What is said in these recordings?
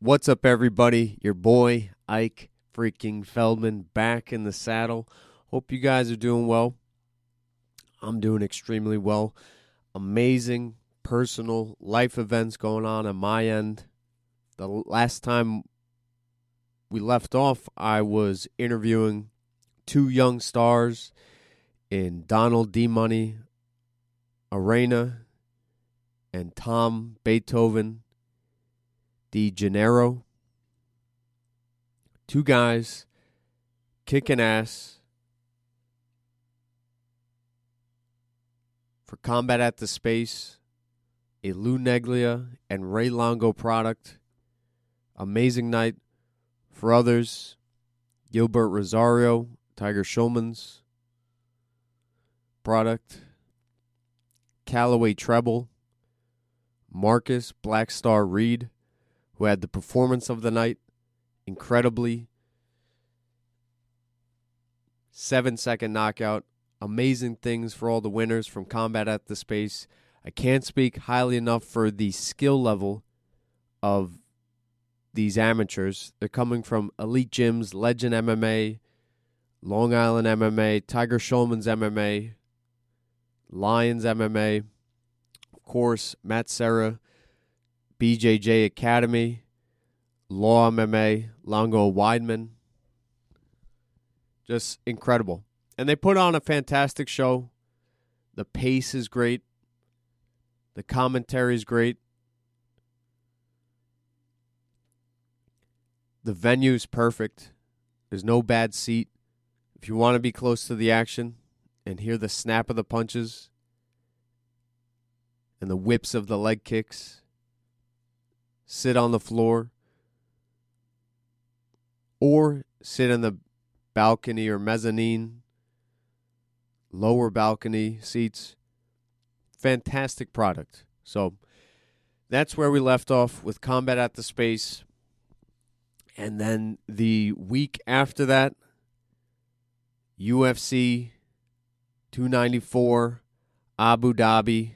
What's up, everybody? Your boy, Ike freaking Feldman, back in the saddle. Hope you guys are doing well. I'm doing extremely well. Amazing personal life events going on my end. The last time we left off, I was interviewing two young stars in Donald D. Money Arena and Tom Beethoven De Janeiro. Two guys kicking ass for Combat at the Space, a Lou Neglia and Ray Longo product. Amazing night for others. Gilbert Rosario, Tiger Schulman's product. Callaway Treble, Marcus Black Star Reed, who had the performance of the night. Incredibly. 7-second knockout. Amazing things for all the winners from Combat at the Space. I can't speak highly enough for the skill level of these amateurs. They're coming from Elite Gyms, Legend MMA, Long Island MMA, Tiger Schulman's MMA, Lions MMA, of course, Matt Serra, BJJ Academy, Law MMA, Longo Weidman. Just incredible. And they put on a fantastic show. The pace is great. The commentary is great. The venue is perfect. There's no bad seat. If you want to be close to the action and hear the snap of the punches and the whips of the leg kicks, sit on the floor or sit in the balcony or mezzanine, lower balcony seats. Fantastic product. So that's where we left off with Combat at the Space. And then the week after that, UFC 294, Abu Dhabi.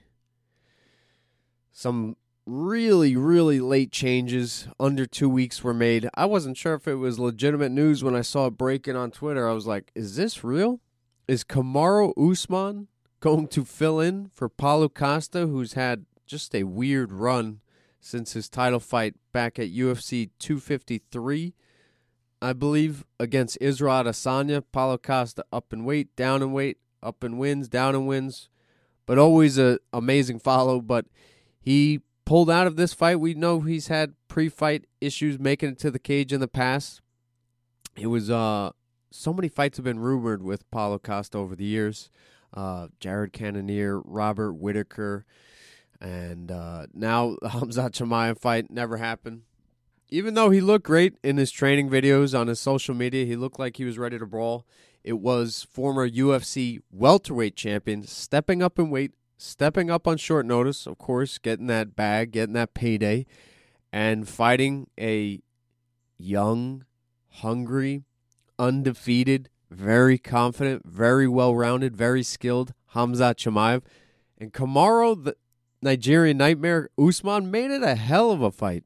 Some really, really late changes. Under 2 weeks were made. I wasn't sure if it was legitimate news when I saw it breaking on Twitter. I was like, is this real? Is Kamaru Usman going to fill in for Paulo Costa, who's had just a weird run since his title fight back at UFC 253, I believe, against Israel Adesanya? Paulo Costa up in weight, down in weight, up in wins, down in wins, but always an amazing follow. But he pulled out of this fight. We know he's had pre-fight issues making it to the cage in the past. It was so many fights have been rumored with Paulo Costa over the years. Jared Cannonier, Robert Whitaker, and now the Khamzat Chimaev fight never happened. Even though he looked great in his training videos on his social media, he looked like he was ready to brawl. It was former UFC welterweight champion stepping up in weight, stepping up on short notice, of course, getting that bag, getting that payday, and fighting a young, hungry, undefeated, very confident, very well-rounded, very skilled Khamzat Chimaev. And Kamaru, the Nigerian Nightmare, Usman, made it a hell of a fight.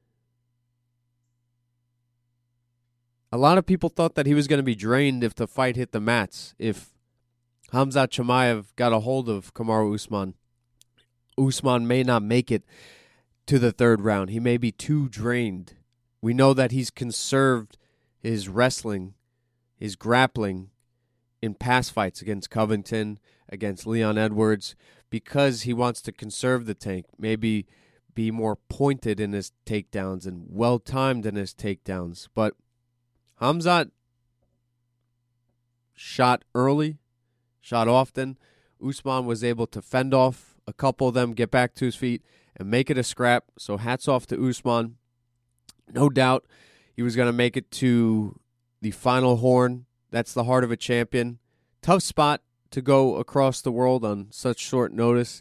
A lot of people thought that he was going to be drained if the fight hit the mats. If Khamzat Chimaev got a hold of Kamaru Usman, Usman may not make it to the third round. He may be too drained. We know that he's conserved his wrestling, his grappling in past fights against Covington, against Leon Edwards, because he wants to conserve the tank, maybe be more pointed in his takedowns and well-timed in his takedowns. But Khamzat shot early, shot often. Usman was able to fend off a couple of them, get back to his feet, and make it a scrap. So hats off to Usman. No doubt he was going to make it to the final horn. That's the heart of a champion. Tough spot to go across the world on such short notice.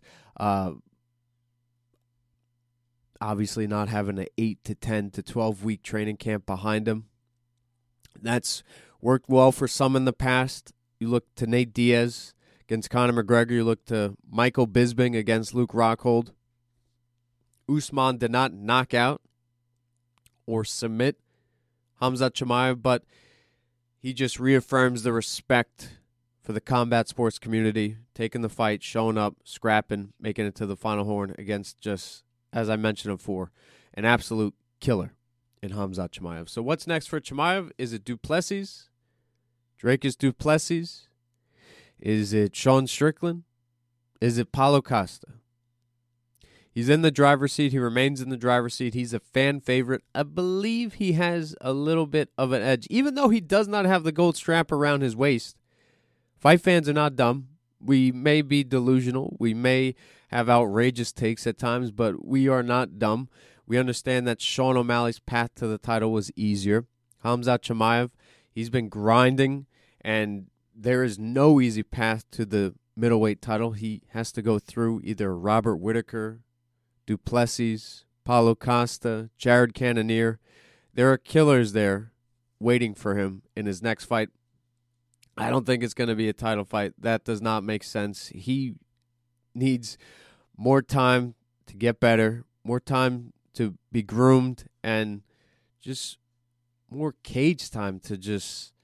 Obviously not having an 8 to 10 to 12 week training camp behind him. That's worked well for some in the past. You look to Nate Diaz against Conor McGregor. You look to Michael Bisping against Luke Rockhold. Usman did not knock out or submit Khamzat Chimaev, but he just reaffirms the respect for the combat sports community, taking the fight, showing up, scrapping, making it to the final horn against, just as I mentioned before, an absolute killer in Khamzat Chimaev. So what's next for Chimaev? Is it Duplessis? Dricus du Plessis? Is it Sean Strickland? Is it Paulo Costa? He's in the driver's seat. He remains in the driver's seat. He's a fan favorite. I believe he has a little bit of an edge, even though he does not have the gold strap around his waist. Fight fans are not dumb. We may be delusional. We may have outrageous takes at times, but we are not dumb. We understand that Sean O'Malley's path to the title was easier. Khamzat Chimaev, he's been grinding, and there is no easy path to the middleweight title. He has to go through either Robert Whittaker, Duplessis, Paulo Costa, Jared Cannonier. There are killers there waiting for him in his next fight. I don't think it's going to be a title fight. That does not make sense. He needs more time to get better, more time to be groomed, and just more cage time to just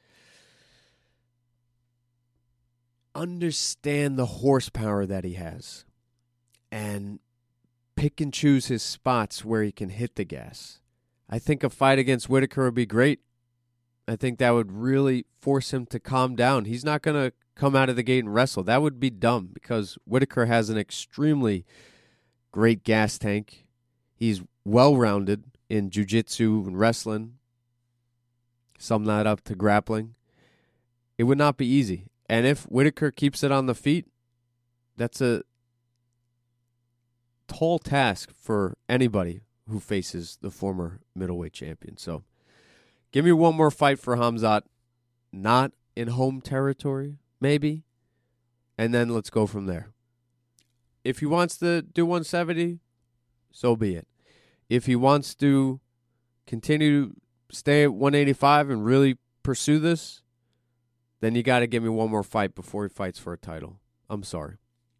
understand the horsepower that he has and pick and choose his spots where he can hit the gas. I think a fight against Whittaker would be great. I think that would really force him to calm down. He's not going to come out of the gate and wrestle. That would be dumb because Whittaker has an extremely great gas tank. He's well-rounded in jiu-jitsu and wrestling. Sum that up to grappling. It would not be easy. And if Whittaker keeps it on the feet, that's a tall task for anybody who faces the former middleweight champion. So give me one more fight for Khamzat, not in home territory, maybe, and then let's go from there. If he wants to do 170, so be it. If he wants to continue to stay at 185 and really pursue this, then you got to give me one more fight before he fights for a title. I'm sorry.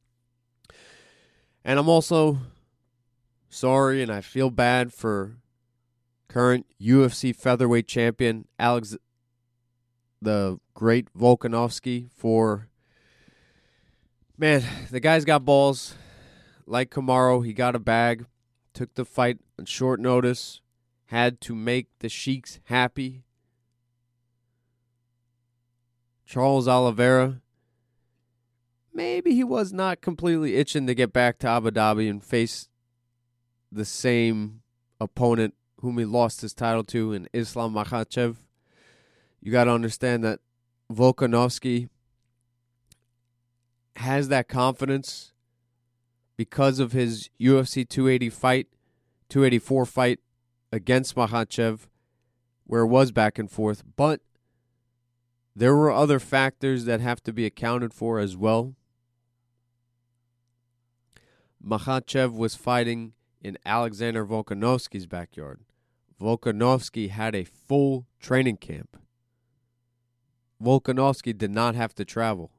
And I'm also sorry, and I feel bad for current UFC featherweight champion the great Volkanovski man, the guy's got balls. Like Kamaru, he got a bag, took the fight on short notice, had to make the Sheiks happy. Charles Oliveira, maybe he was not completely itching to get back to Abu Dhabi and face the same opponent whom he lost his title to in Islam Makhachev. You got to understand that Volkanovski has that confidence because of his UFC 284 fight against Makhachev, where it was back and forth. But there were other factors that have to be accounted for as well. Makhachev was fighting in Alexander Volkanovski's backyard. Volkanovski had a full training camp. Volkanovski did not have to travel.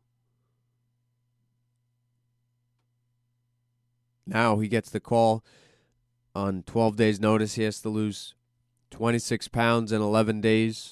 Now he gets the call on 12 days' notice. He has to lose 26 pounds in 11 days.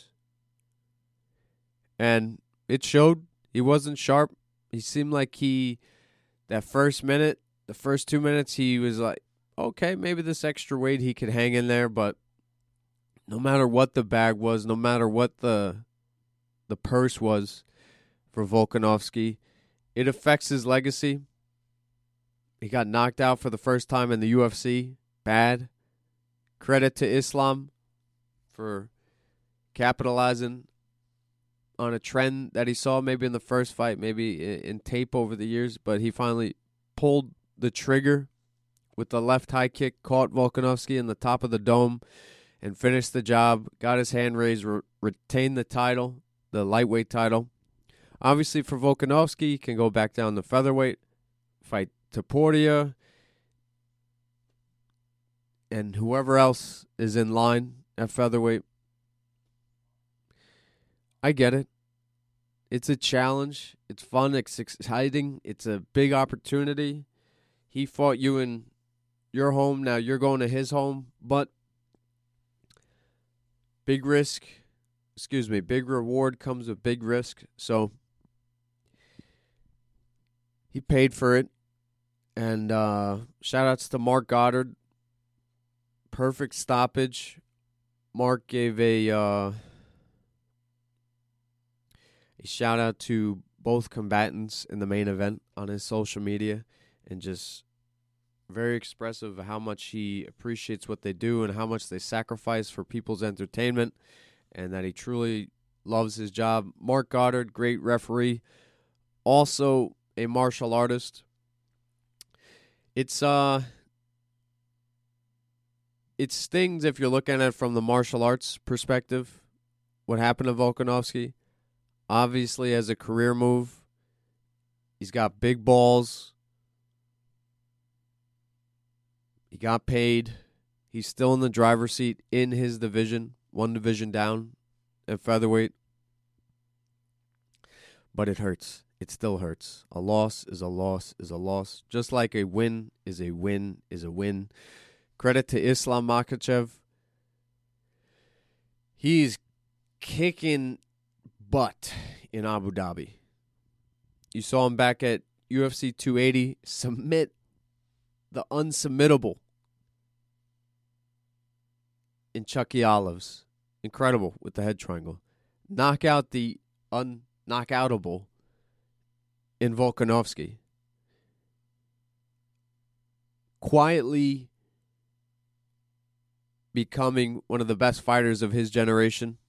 And it showed. He wasn't sharp. He seemed like that first minute, the first 2 minutes, he was like, okay, maybe this extra weight he could hang in there, but no matter what the bag was, no matter what the purse was for Volkanovski, it affects his legacy. He got knocked out for the first time in the UFC. Bad. Credit to Islam for capitalizing on a trend that he saw maybe in the first fight, maybe in tape over the years, but he finally pulled the trigger with the left high kick, caught Volkanovski in the top of the dome, and finished the job, got his hand raised, retained the title, the lightweight title. Obviously, for Volkanovski, he can go back down to featherweight, fight Topuria, and whoever else is in line at featherweight. I get it. It's a challenge. It's fun. It's exciting. It's a big opportunity. He fought you in your home. Now you're going to his home. But big reward comes with big risk. So he paid for it. And shout outs to Mark Goddard. Perfect stoppage. Mark gave a shout out to both combatants in the main event on his social media, and just very expressive of how much he appreciates what they do and how much they sacrifice for people's entertainment, and that he truly loves his job. Mark Goddard, great referee, also a martial artist. It stings if you're looking at it from the martial arts perspective, what happened to Volkanovski. Obviously, as a career move, he's got big balls. He got paid. He's still in the driver's seat in his division, one division down at featherweight. But it hurts. It still hurts. A loss is a loss is a loss. Just like a win is a win is a win. Credit to Islam Makhachev. He's kicking butt in Abu Dhabi. You saw him back at UFC 280 submit the unsubmittable in Chucky Olives. Incredible with the head triangle. Knock out the unknockoutable in Volkanovski. Quietly becoming one of the best fighters of his generation.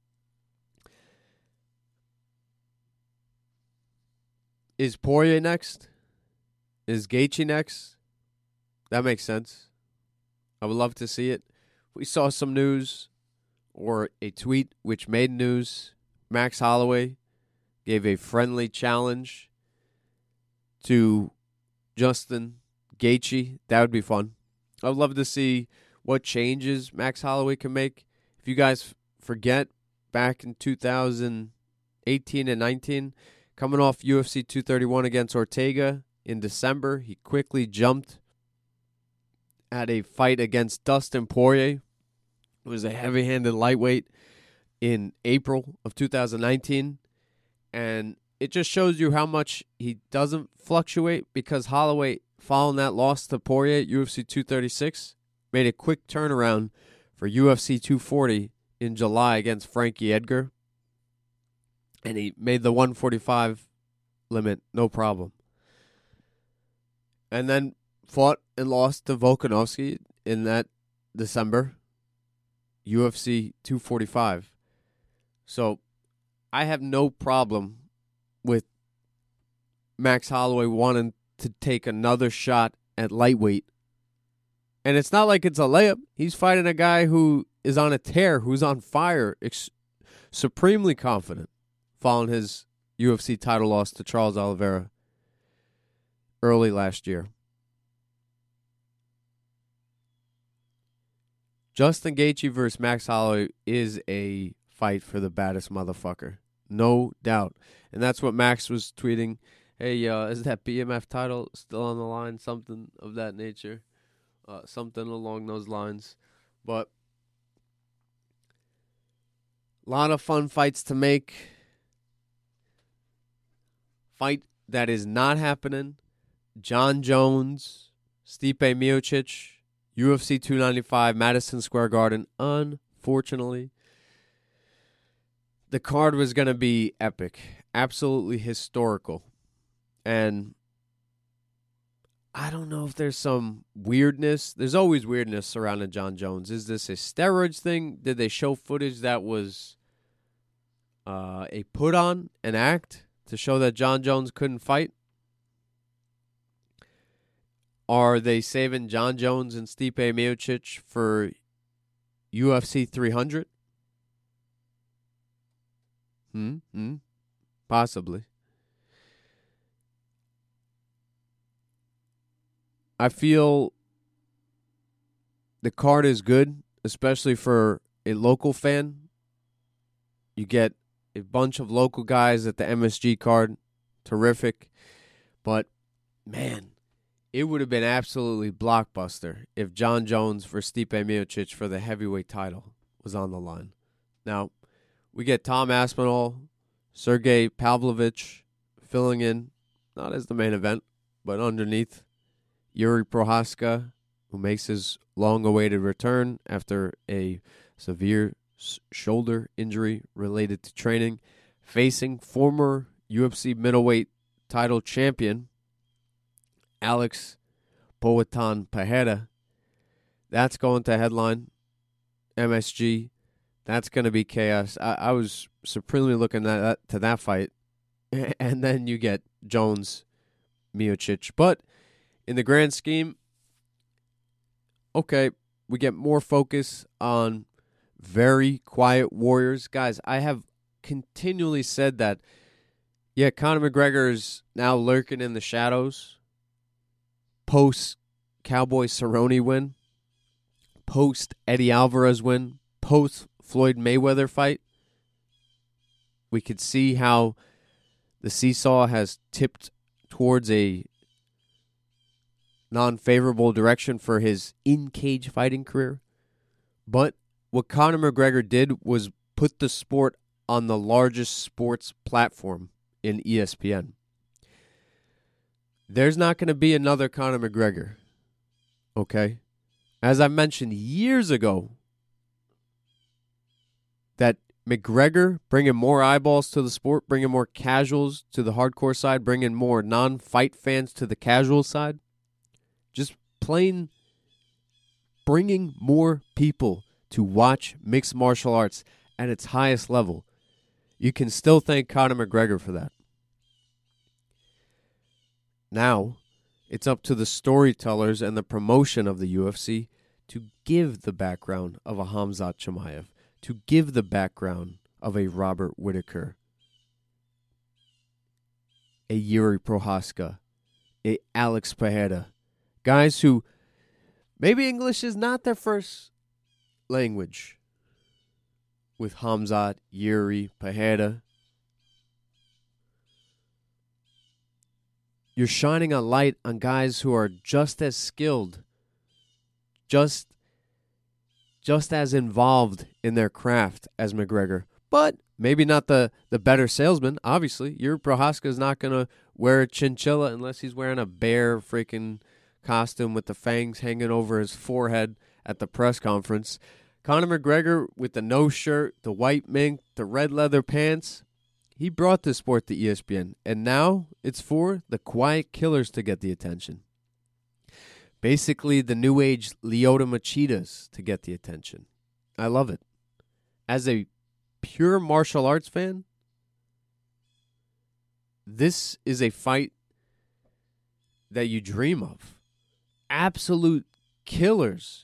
Is Poirier next? Is Gaethje next? That makes sense. I would love to see it. We saw some news or a tweet which made news. Max Holloway gave a friendly challenge to Justin Gaethje. That would be fun. I would love to see what changes Max Holloway can make. If you guys forget, back in 2018 and 19, coming off UFC 231 against Ortega in December, he quickly jumped at a fight against Dustin Poirier. It was a heavy-handed lightweight in April of 2019. And it just shows you how much he doesn't fluctuate, because Holloway, following that loss to Poirier at UFC 236, made a quick turnaround for UFC 240 in July against Frankie Edgar. And he made the 145 limit no problem. And then fought and lost to Volkanovski in that December, UFC 245. So I have no problem with Max Holloway wanting to take another shot at lightweight. And it's not like it's a layup. He's fighting a guy who is on a tear, who's on fire, supremely confident, following his UFC title loss to Charles Oliveira early last year. Justin Gaethje versus Max Holloway is a fight for the baddest motherfucker. No doubt. And that's what Max was tweeting. Hey, is that BMF title still on the line? Something of that nature. Something along those lines. But a lot of fun fights to make. Fight that is not happening. John Jones, Stipe Miocic, UFC 295, Madison Square Garden. Unfortunately, the card was going to be epic. Absolutely historical. And I don't know if there's some weirdness. There's always weirdness surrounding John Jones. Is this a steroids thing? Did they show footage that was a put on, an act, to show that John Jones couldn't fight? Are they saving John Jones and Stipe Miocic for UFC 300? Possibly. I feel the card is good, especially for a local fan. You get a bunch of local guys at the MSG card. Terrific. But, man, it would have been absolutely blockbuster if John Jones for Stipe Miocic for the heavyweight title was on the line. Now, we get Tom Aspinall, Sergey Pavlovich filling in, not as the main event, but underneath. Yuri Prohaska, who makes his long-awaited return after a severe shoulder injury related to training, facing former UFC middleweight title champion Alex Poatan Pereira. That's going to headline MSG. That's going to be chaos. I was supremely looking to that fight. And then you get Jones, Miocic. But in the grand scheme, okay, we get more focus on very quiet warriors. Guys, I have continually said that, yeah, Conor McGregor is now lurking in the shadows post Cowboy Cerrone win, post Eddie Alvarez win, post Floyd Mayweather fight. We could see how the seesaw has tipped towards a non-favorable direction for his in-cage fighting career. But what Conor McGregor did was put the sport on the largest sports platform in ESPN. There's not going to be another Conor McGregor, okay? As I mentioned years ago, that McGregor bringing more eyeballs to the sport, bringing more casuals to the hardcore side, bringing more non-fight fans to the casual side, just plain bringing more people to watch mixed martial arts at its highest level. You can still thank Conor McGregor for that. Now, it's up to the storytellers and the promotion of the UFC to give the background of a Khamzat Chimaev, to give the background of a Robert Whittaker, a Yuri Prohaska, a Alex Pereira. Guys who maybe English is not their first language. With Khamzat, Yuri, Pereira. You're shining a light on guys who are just as skilled, just as involved in their craft as McGregor. But maybe not the better salesman, obviously. Yuri Prohaska is not going to wear a chinchilla unless he's wearing a bear freaking costume with the fangs hanging over his forehead at the press conference. Conor McGregor with the no shirt, the white mink, the red leather pants, he brought this sport to ESPN, and now it's for the quiet killers to get the attention. Basically, the new age Lyoto Machidas to get the attention. I love it. As a pure martial arts fan, this is a fight that you dream of. Absolute killers.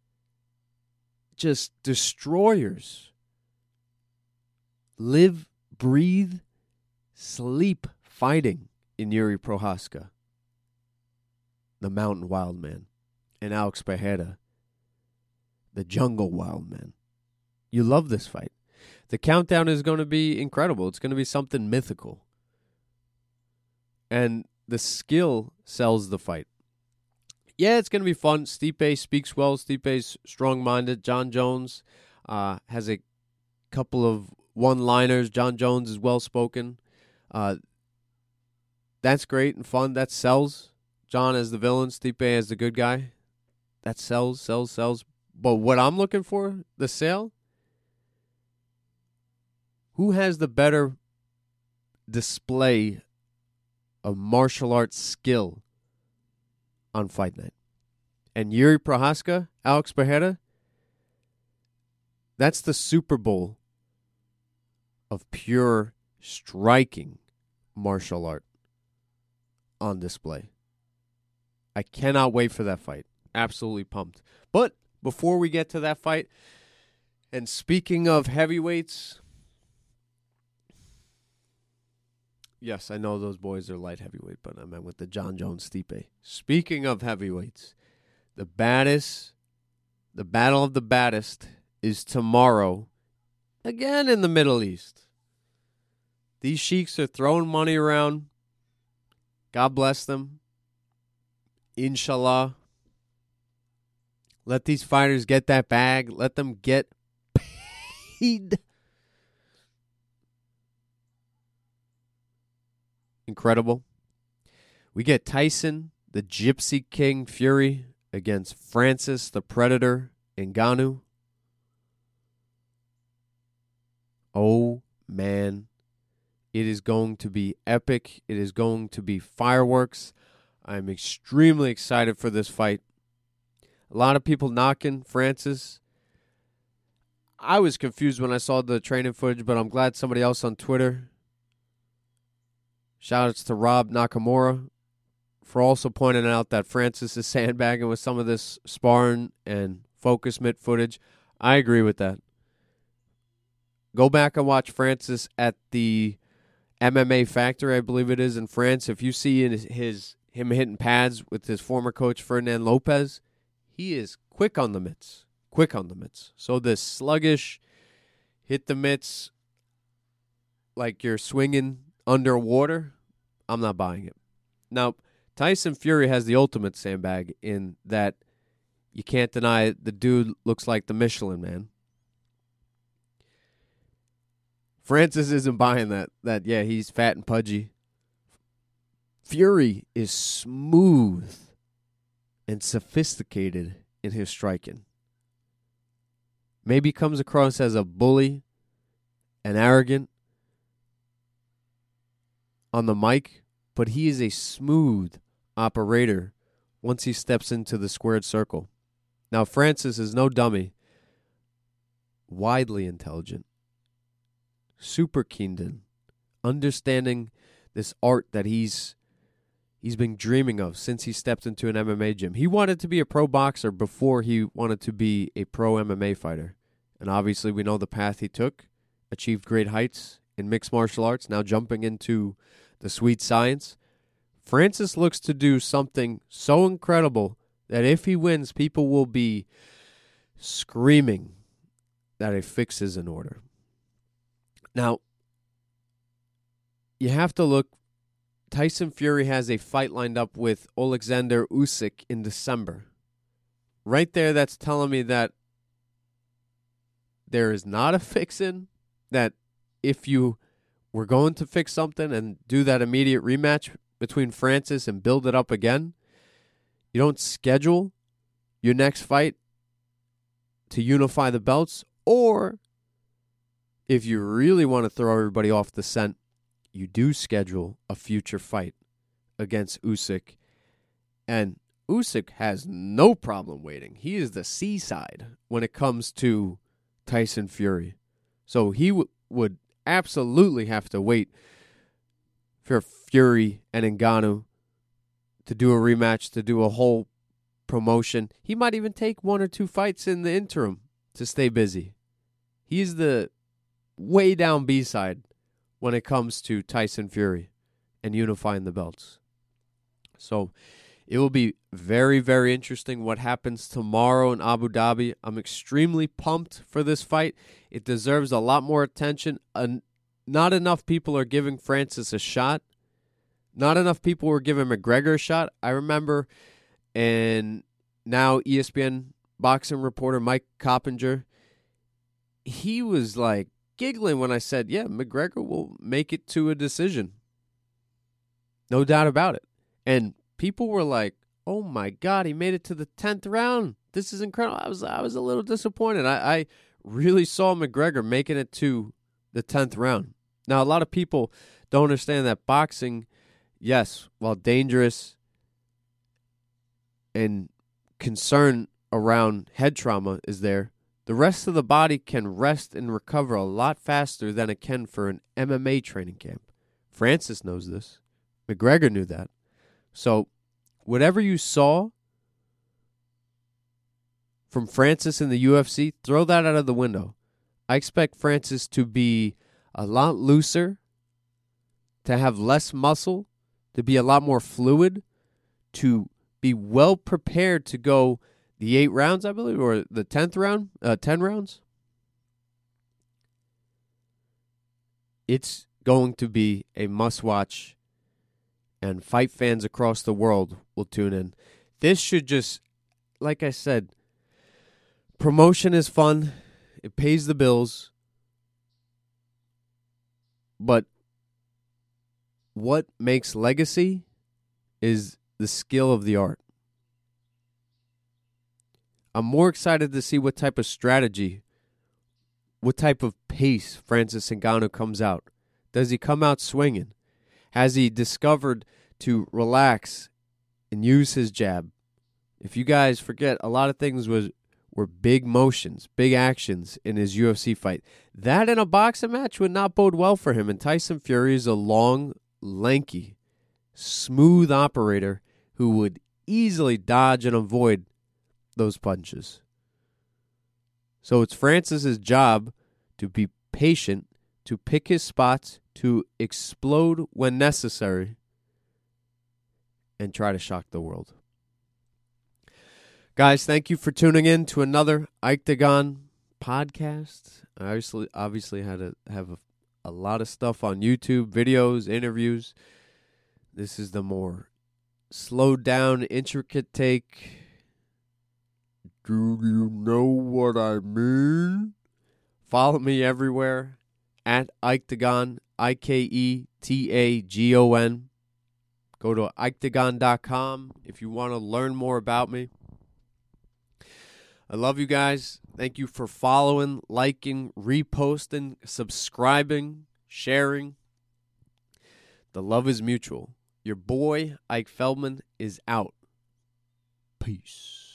Just destroyers. Live, breathe, sleep fighting in Yuri Prohaska, the Mountain Wild Man, and Alex Pereira, the Jungle Wild Man. You love this fight. The countdown is going to be incredible. It's going to be something mythical. And the skill sells the fight. Yeah, it's going to be fun. Stipe speaks well. Stipe's strong-minded. John Jones has a couple of one-liners. John Jones is well-spoken. That's great and fun. That sells. John as the villain, Stipe as the good guy. That sells. But what I'm looking for, the sale, who has the better display of martial arts skill on Fight Night? And Yuri Prohaska, Alex Pereira, that's the Super Bowl of pure striking martial art on display. I cannot wait for that fight. Absolutely pumped. But before we get to that fight, and speaking of heavyweights, yes, I know those boys are light heavyweight, but I meant with the John Jones Stipe. Speaking of heavyweights, the battle of the baddest is tomorrow, again in the Middle East. These sheiks are throwing money around. God bless them. Inshallah. Let these fighters get that bag. Let them get paid incredible. We get Tyson, the Gypsy King Fury, against Francis, the Predator Ngannou. Oh, man. It is going to be epic. It is going to be fireworks. I'm extremely excited for this fight. A lot of people knocking Francis. I was confused when I saw the training footage, but I'm glad somebody else on Twitter, shout-outs to Rob Nakamura, for also pointing out that Francis is sandbagging with some of this sparring and focus mitt footage. I agree with that. Go back and watch Francis at the MMA Factory, I believe it is, in France. If you see him hitting pads with his former coach, Ferdinand Lopez, he is quick on the mitts. Quick on the mitts. So this sluggish, hit the mitts like you're swinging underwater, I'm not buying it. Now, Tyson Fury has the ultimate sandbag in that you can't deny the dude looks like the Michelin Man. Francis isn't buying that, yeah, he's fat and pudgy. Fury is smooth and sophisticated in his striking. Maybe comes across as a bully and arrogant on the mic, but he is a smooth operator once he steps into the squared circle. Now, Francis is no dummy. Widely intelligent. Super keened in. Understanding this art that he's been dreaming of since he stepped into an MMA gym. He wanted to be a pro boxer before he wanted to be a pro MMA fighter. And obviously we know the path he took. Achieved great heights in mixed martial arts. Now jumping into the sweet science. Francis looks to do something so incredible that if he wins, people will be screaming that a fix is in order. Now, you have to look. Tyson Fury has a fight lined up with Alexander Usyk in December. Right there, that's telling me that there is not a fix-in, that if you were going to fix something and do that immediate rematch between Francis and build it up again, you don't schedule your next fight to unify the belts, or if you really want to throw everybody off the scent, you do schedule a future fight against Usyk. And Usyk has no problem waiting. He is the seaside when it comes to Tyson Fury. So he would absolutely have to wait for Fury and Ngannou to do a rematch, to do a whole promotion. He might even take one or two fights in the interim to stay busy. He's the way down B-side when it comes to Tyson Fury and unifying the belts. So it will be very, very interesting what happens tomorrow in Abu Dhabi. I'm extremely pumped for this fight. It deserves a lot more attention. Not enough people are giving Francis a shot. Not enough people were giving McGregor a shot. I remember, and now ESPN boxing reporter Mike Coppinger, he was like giggling when I said, yeah, McGregor will make it to a decision. No doubt about it. And people were like, oh my God, he made it to the 10th round. This is incredible. I was a little disappointed. I really saw McGregor making it to the 10th round. Now, a lot of people don't understand that boxing, yes, while dangerous and concern around head trauma is there, the rest of the body can rest and recover a lot faster than it can for an MMA training camp. Francis knows this. McGregor knew that. So, whatever you saw from Francis in the UFC, throw that out of the window. I expect Francis to be a lot looser, to have less muscle, to be a lot more fluid, to be well prepared to go the 8 rounds, I believe, or the 10th round, 10 rounds. It's going to be a must-watch, and fight fans across the world will tune in. This should just, like I said, promotion is fun. It pays the bills. But what makes legacy is the skill of the art. I'm more excited to see what type of strategy, what type of pace Francis Ngannou comes out. Does he come out swinging? Has he discovered to relax and use his jab? If you guys forget, a lot of things were big motions, big actions in his UFC fight. That in a boxing match would not bode well for him. And Tyson Fury is a long, lanky, smooth operator who would easily dodge and avoid those punches. So it's Francis's job to be patient, to pick his spots, to explode when necessary, and try to shock the world. Guys, thank you for tuning in to another Ikedagon podcast. I obviously had to have a lot of stuff on YouTube, videos, interviews. This is the more slowed down, intricate take. Do you know what I mean? Follow me everywhere at Ikedagon, Iketagon. Go to Ikedagon.com if you want to learn more about me. I love you guys. Thank you for following, liking, reposting, subscribing, sharing. The love is mutual. Your boy, Ike Feldman, is out. Peace.